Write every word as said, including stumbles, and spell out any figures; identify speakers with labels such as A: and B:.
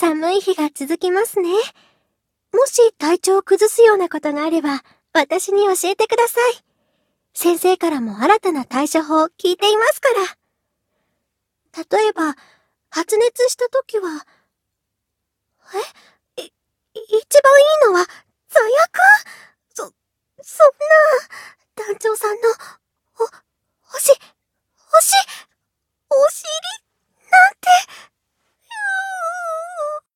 A: 寒い日が続きますね。もし体調を崩すようなことがあれば、私に教えてください。先生からも新たな対処法を聞いていますから。例えば、発熱した時は、